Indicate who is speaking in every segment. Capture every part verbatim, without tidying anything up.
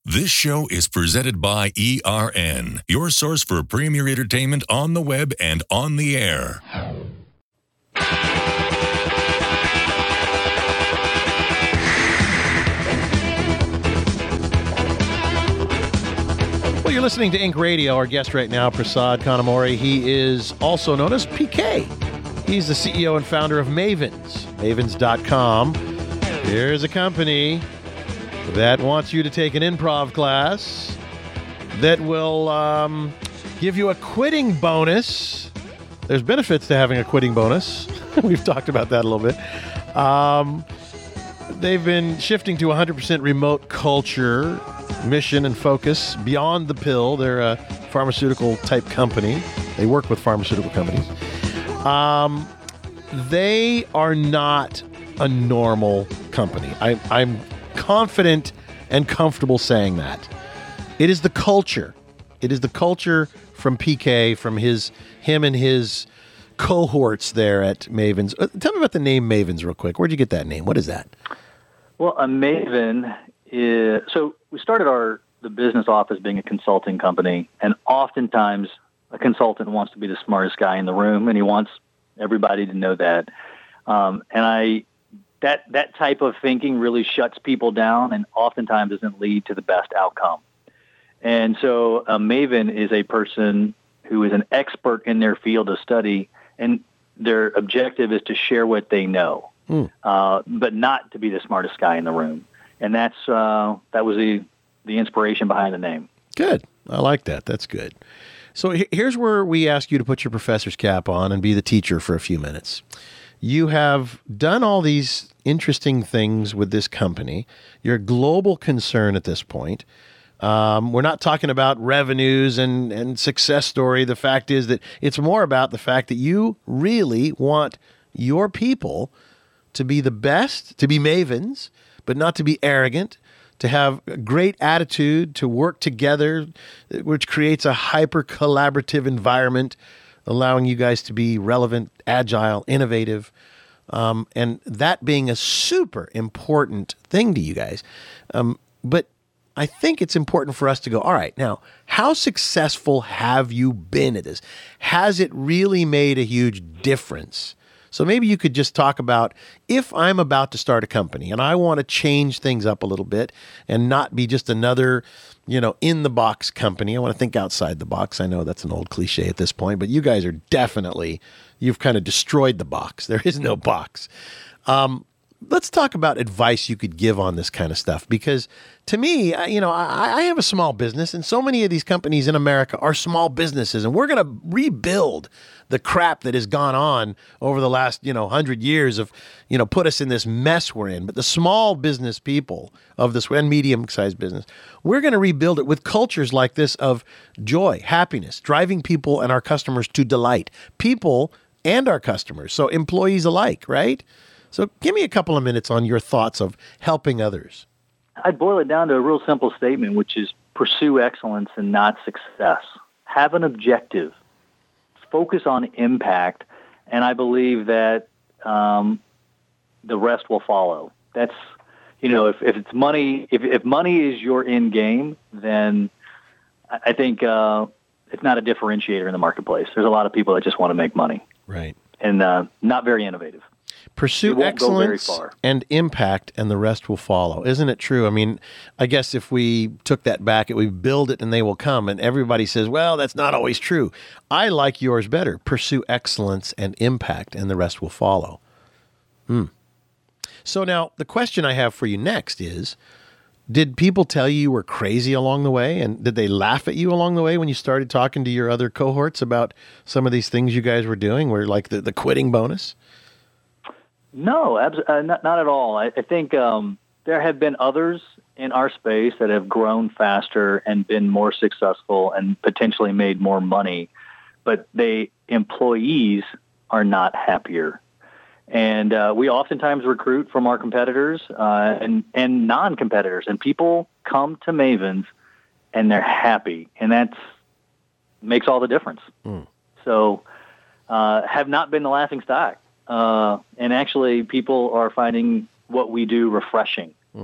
Speaker 1: This show is presented by E R N, your source for premier entertainment on the web and on the air.
Speaker 2: Well, you're listening to Inc Radio. Our guest right now, Prasad Kanamori. He is also known as P K. He's the C E O and founder of Mavens, mavens dot com. Here's a company that wants you to take an improv class that will um, give you a quitting bonus. There's benefits to having a quitting bonus. We've talked about that a little bit. Um, they've been shifting to one hundred percent remote culture, mission and focus beyond the pill. They're a pharmaceutical type company. They work with pharmaceutical companies. Um, they are not a normal company. I, I'm confident and comfortable saying that. It is the culture. It is the culture from P K, from his, him and his cohorts there at Mavens. Uh, tell me about the name Mavens real quick. Where'd you get that name? What is that?
Speaker 3: Well, a Maven is, so we started our, the business office being a consulting company, and oftentimes a consultant wants to be the smartest guy in the room, and he wants everybody to know that. Um, and I, that, that type of thinking really shuts people down and oftentimes doesn't lead to the best outcome. And so a Maven is a person who is an expert in their field of study, and their objective is to share what they know, mm. uh, but not to be the smartest guy in the room. And that's uh, that was the the inspiration behind the name.
Speaker 2: Good. I like that. That's good. So here's where we ask you to put your professor's cap on and be the teacher for a few minutes. You have done all these interesting things with this company. You're a global concern at this point. Um, we're not talking about revenues and, and success story. The fact is that it's more about the fact that you really want your people to be the best, to be mavens, but not to be arrogant, to have a great attitude, to work together, which creates a hyper-collaborative environment, allowing you guys to be relevant, agile, innovative, um, and that being a super important thing to you guys. Um, but I think it's important for us to go, all right, now, how successful have you been at this? Has it really made a huge difference? So maybe you could just talk about, if I'm about to start a company and I want to change things up a little bit and not be just another, you know, in-the-box company. I want to think outside the box. I know that's an old cliche at this point, but you guys are definitely, you've kind of destroyed the box. There is no box. Um, let's talk about advice you could give on this kind of stuff, because to me, I, you know, I, I have a small business, and so many of these companies in America are small businesses, and we're going to rebuild the crap that has gone on over the last, you know, hundred years of, you know, put us in this mess we're in. But the small business people of this, and medium-sized business, we're going to rebuild it with cultures like this of joy, happiness, driving people and our customers to delight, people and our customers, so employees alike, right? So give me a couple of minutes on your thoughts of helping others.
Speaker 3: I'd boil it down to a real simple statement, which is pursue excellence and not success. Have an objective. Focus on impact, and I believe that um, the rest will follow. That's, you know, if, if it's money, if, if money is your end game, then I think uh, it's not a differentiator in the marketplace. There's a lot of people that just want to make money.
Speaker 2: Right.
Speaker 3: And uh, not very innovative.
Speaker 2: Pursue excellence and impact, and the rest will follow. Isn't it true? I mean, I guess if we took that back, we build it and they will come, and everybody says, well, that's not always true. I like yours better. Pursue excellence and impact, and the rest will follow. Hmm. So now the question I have for you next is, did people tell you you were crazy along the way? And did they laugh at you along the way when you started talking to your other cohorts about some of these things you guys were doing, where like the, the quitting bonus?
Speaker 3: No, abs- uh, not, not at all. I, I think um, there have been others in our space that have grown faster and been more successful and potentially made more money, but they employees are not happier. And uh, we oftentimes recruit from our competitors uh, and, and non-competitors, and people come to Mavens and they're happy, and that makes all the difference. Mm. So uh, have not been the laughing stock. Uh, and actually, people are finding what we do refreshing. Mm.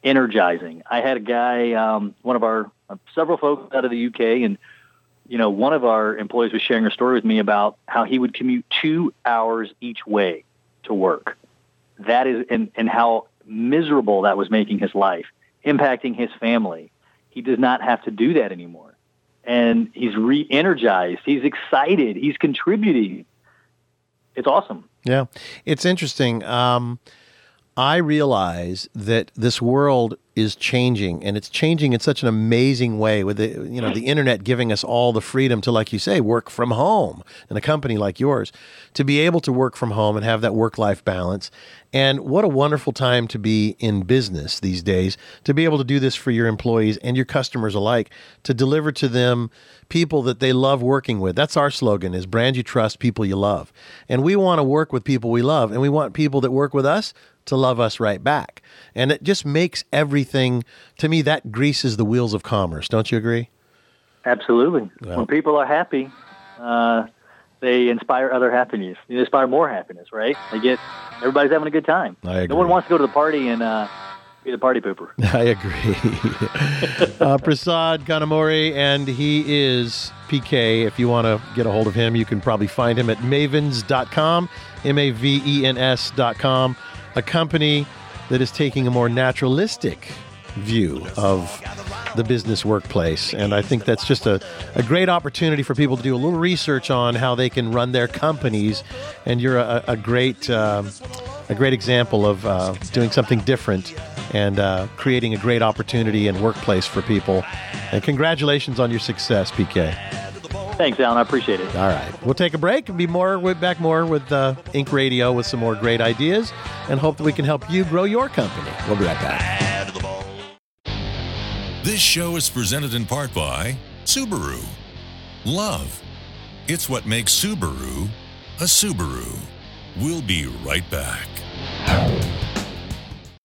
Speaker 3: energizing. I had a guy, um, one of our uh, several folks out of the U K, and you know, one of our employees was sharing a story with me about how he would commute two hours each way to work. That is, and, and how miserable that was making his life, impacting his family. He does not have to do that anymore. And he's re-energized. He's excited. He's contributing. It's awesome.
Speaker 2: Yeah. It's interesting. Um, I realize that this world is changing, and it's changing in such an amazing way with the, you know, the internet giving us all the freedom to, like you say, work from home in a company like yours, to be able to work from home and have that work-life balance. And what a wonderful time to be in business these days, to be able to do this for your employees and your customers alike, to deliver to them people that they love working with. That's our slogan, is brand you trust, people you love. And we want to work with people we love, and we want people that work with us to love us right back. And it just makes everything, to me, that greases the wheels of commerce. Don't you agree?
Speaker 3: Absolutely.
Speaker 2: Yeah.
Speaker 3: When people are happy, uh, they inspire other happiness. They inspire more happiness, right? They get, everybody's having a good time.
Speaker 2: I agree.
Speaker 3: No one wants to go to the party and uh, be the party pooper.
Speaker 2: I agree. uh, Prasad Kanamori, and he is P K. If you want to get a hold of him, you can probably find him at mavens dot com, M A V E N S dot com, a company that is taking a more naturalistic view of the business workplace. And I think that's just a, a great opportunity for people to do a little research on how they can run their companies. And you're a, a great um, a great example of uh, doing something different and uh, creating a great opportunity and workplace for people. And congratulations on your success, P K.
Speaker 3: Thanks, Alan. I appreciate it.
Speaker 2: All right. We'll take a break and be more we're back more with uh, Inc Radio with some more great ideas, and hope that we can help you grow your company. We'll be right back.
Speaker 1: This show is presented in part by Subaru. Love. It's what makes Subaru a Subaru. We'll be right back.